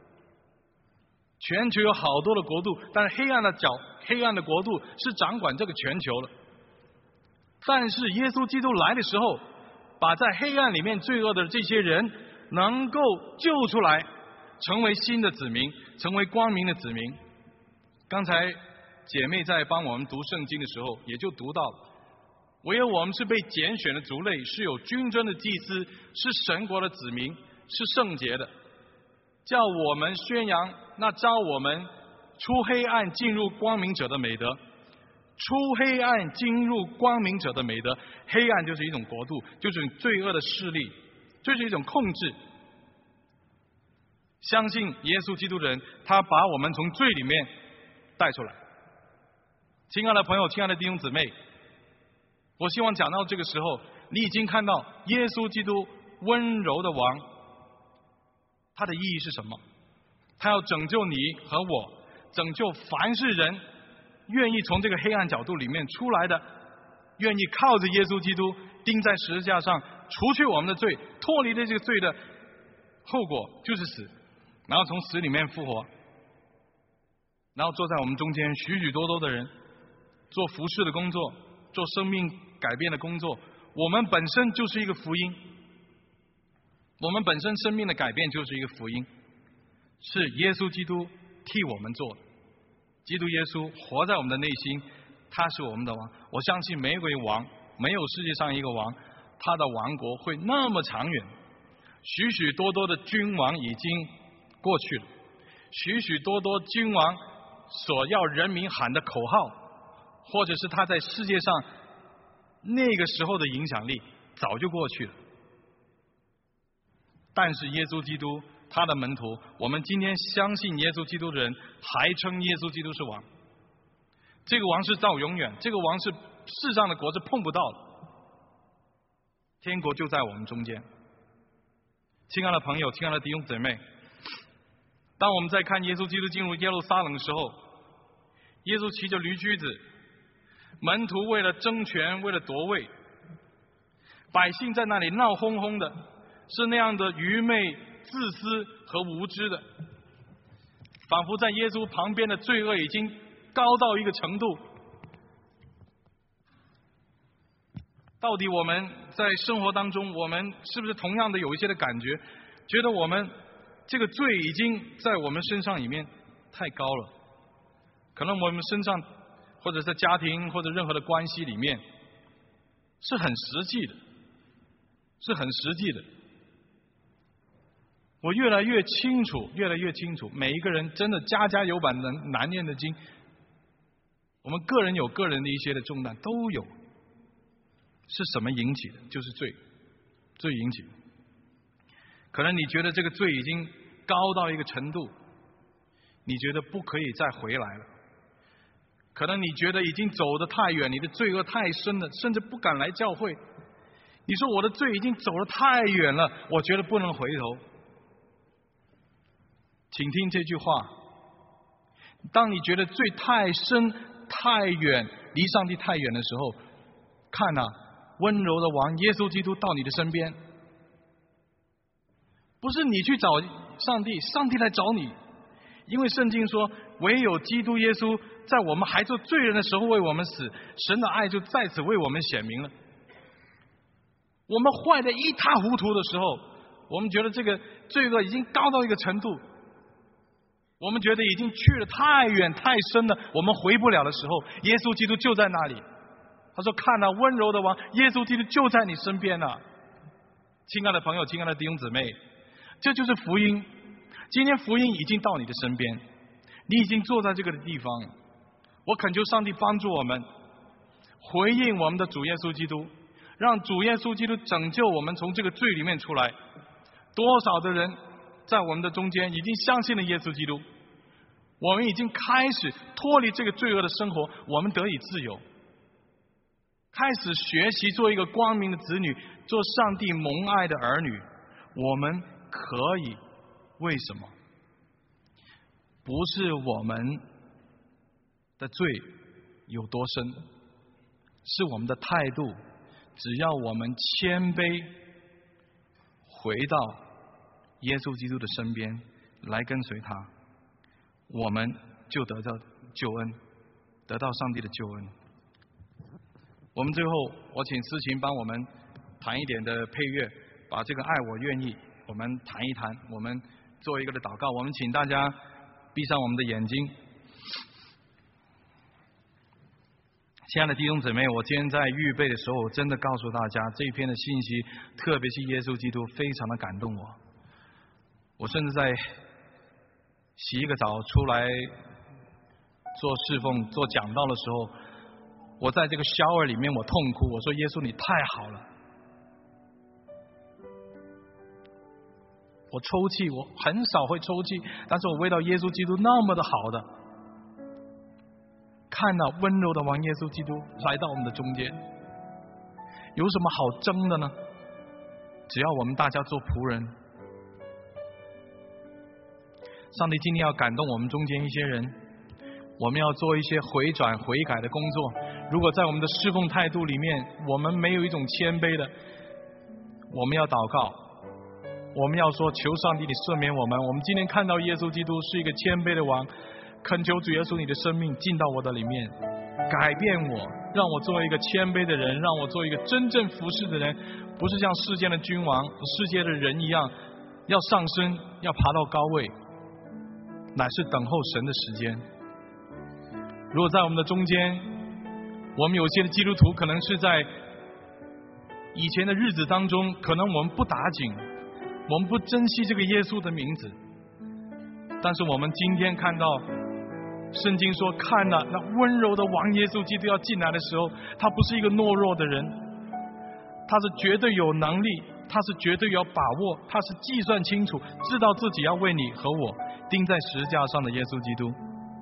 全球有好多的国度，但是黑暗的国度是掌管这个全球了。但是耶稣基督来的时候，把在黑暗里面罪恶的这些人能够救出来，成为新的子民，成为光明的子民。刚才姐妹在帮我们读圣经的时候，也就读到了，唯有我们是被拣选的族类，是有君尊的祭司，是神国的子民，是圣洁的，叫我们宣扬那召我们出黑暗进入光明者的美德。出黑暗进入光明者的美德，黑暗就是一种国度，就是罪恶的势力，就是一种控制。相信耶稣基督的人，他把我们从罪里面带出来。亲爱的朋友，亲爱的弟兄姊妹，我希望讲到这个时候，你已经看到耶稣基督温柔的王，他的意义是什么？他要拯救你和我，拯救凡是人愿意从这个黑暗角度里面出来的，愿意靠着耶稣基督钉在十字架上，除去我们的罪，脱离了这个罪的后果就是死，然后从死里面复活，然后坐在我们中间许许多多的人做服侍的工作，做生命改变的工作。我们本身就是一个福音，我们本身生命的改变就是一个福音，是耶稣基督替我们做的。基督耶稣活在我们的内心，他是我们的王。我相信没有一个王，没有世界上一个王，他的王国会那么长远。许许多多的君王已经过去了，许许多多君王所要人民喊的口号，或者是他在世界上那个时候的影响力早就过去了。但是耶稣基督他的门徒，我们今天相信耶稣基督的人，还称耶稣基督是王。这个王是到永远，这个王是世上的国是碰不到的，天国就在我们中间。亲爱的朋友，亲爱的弟兄姊妹，当我们在看耶稣基督进入耶路撒冷的时候，耶稣骑着驴驹子，门徒为了争权，为了夺位，百姓在那里闹哄哄的，是那样的愚昧、自私和无知的，仿佛在耶稣旁边的罪恶已经高到一个程度。到底我们在生活当中，我们是不是同样的有一些的感觉，觉得我们这个罪已经在我们身上里面太高了？可能我们身上或者在家庭或者任何的关系里面是很实际的，是很实际的。我越来越清楚，每一个人真的家家有本难念的经，我们个人有个人的一些的重担都有。是什么引起的？就是罪引起的。可能你觉得这个罪已经高到一个程度，你觉得不可以再回来了。可能你觉得已经走得太远，你的罪恶太深了，甚至不敢来教会。你说我的罪已经走得太远了，我觉得不能回头。 请听这句话：当你觉得罪太深、太远，离上帝太远的时候，看啊，温柔的王耶稣基督到你的身边。不是你去找上帝，上帝来找你。因为圣经说，唯有基督耶稣在我们还做罪人的时候为我们死，神的爱就在此为我们显明了。我们坏得一塌糊涂的时候，我们觉得这个罪恶已经高到一个程度，我们觉得已经去了太远太深了，我们回不了的时候，耶稣基督就在那里。他说：看啊，温柔的王耶稣基督就在你身边啊。亲爱的朋友，亲爱的弟兄姊妹，这就是福音。今天福音已经到你的身边，你已经坐在这个地方。我恳求上帝帮助我们回应我们的主耶稣基督，让主耶稣基督拯救我们从这个罪里面出来。多少的人在我们的中间已经相信了耶稣基督，我们已经开始脱离这个罪恶的生活，我们得以自由，开始学习做一个光明的子女，做上帝蒙爱的儿女。我们可以，为什么？不是我们的罪有多深，是我们的态度。只要我们谦卑，回到耶稣基督的身边来跟随他，我们就得到救恩，得到上帝的救恩。我们最后，我请思琴帮我们弹一点的配乐，把这个爱我愿意我们弹一弹，我们做一个的祷告。我们请大家闭上我们的眼睛。亲爱的弟兄姊妹，我今天在预备的时候，我真的告诉大家，这一篇的信息，特别是耶稣基督，非常的感动我。我甚至在洗一个澡出来做侍奉、做讲道的时候，我在这个shower里面，我痛哭，我说：耶稣，你太好了。我抽泣，我很少会抽泣，但是我为到耶稣基督那么的好的，看到温柔的王耶稣基督来到我们的中间，有什么好争的呢？只要我们大家做仆人。上帝今天要感动我们中间一些人，我们要做一些回转悔改的工作。如果在我们的侍奉态度里面，我们没有一种谦卑的，我们要祷告，我们要说：求上帝你赦免我们。我们今天看到耶稣基督是一个谦卑的王，恳求主耶稣你的生命进到我的里面，改变我，让我做一个谦卑的人，让我做一个真正服侍的人，不是像世间的君王、世界的人一样要上升，要爬到高位，乃是等候神的时间。如果在我们的中间，我们有些的基督徒可能是在以前的日子当中，可能我们不打紧，我们不珍惜这个耶稣的名字，但是我们今天看到圣经说，看了那温柔的王耶稣基督要进来的时候，他不是一个懦弱的人，他是绝对有能力，他是绝对有把握，他是计算清楚，知道自己要为你和我钉在十字架上的耶稣基督。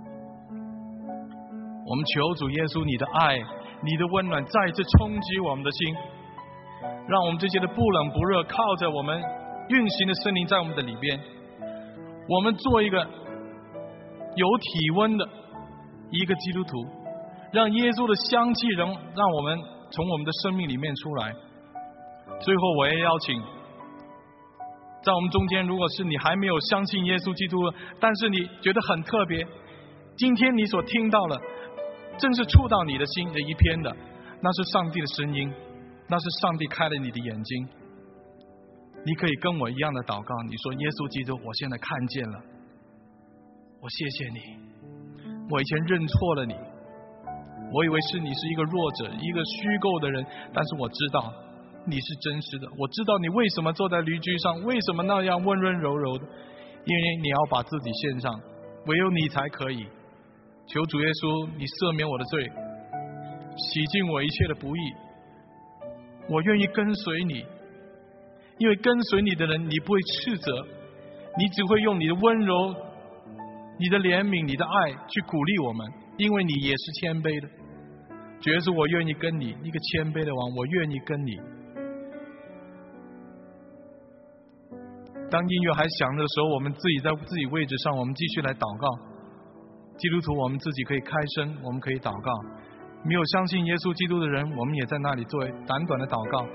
我们求主耶稣，你的爱，你的温暖再一次冲击我们的心，让我们这些的不冷不热，靠着我们运行的圣灵在我们的里边，我们做一个有体温的一个基督徒，让耶稣的香气让我们从我们的生命里面出来。最后我也邀请在我们中间，如果是你还没有相信耶稣基督，但是你觉得很特别，今天你所听到了正是触到你的心的一篇的，那是上帝的声音，那是上帝开了你的眼睛。你可以跟我一样的祷告，你说：耶稣基督，我现在看见了，我谢谢你，我以前认错了你，我以为是你是一个弱者，一个虚构的人，但是我知道你是真实的，我知道你为什么坐在驴驹上，为什么那样温温柔柔的，因为你要把自己献上，唯有你才可以。求主耶稣，你赦免我的罪，洗净我一切的不义，我愿意跟随你，因为跟随你的人，你不会斥责，你只会用你的温柔、你的怜悯、你的爱去鼓励我们，因为你也是谦卑的。主耶稣，我愿意跟你，一个谦卑的王，我愿意跟你。 当音乐还响的时候，我们自己在自己位置上，我们继续来祷告。基督徒，我们自己可以开声，我们可以祷告。没有相信耶稣基督的人，我们也在那里做短短的祷告。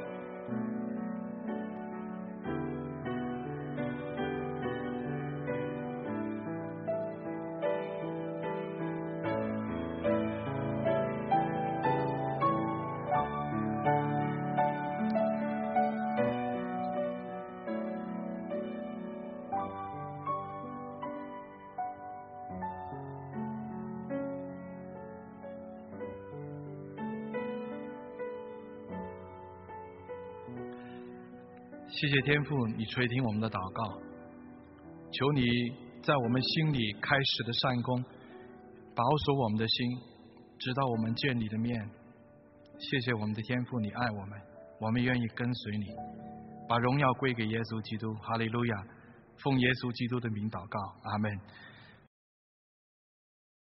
谢谢天父，你垂听我们的祷告，求你在我们心里开始的善功，保守我们的心，直到我们见你的面。谢谢我们的天父，你爱我们，我们愿意跟随你，把荣耀归给耶稣基督。哈利路亚！奉耶稣基督的名祷告，阿们。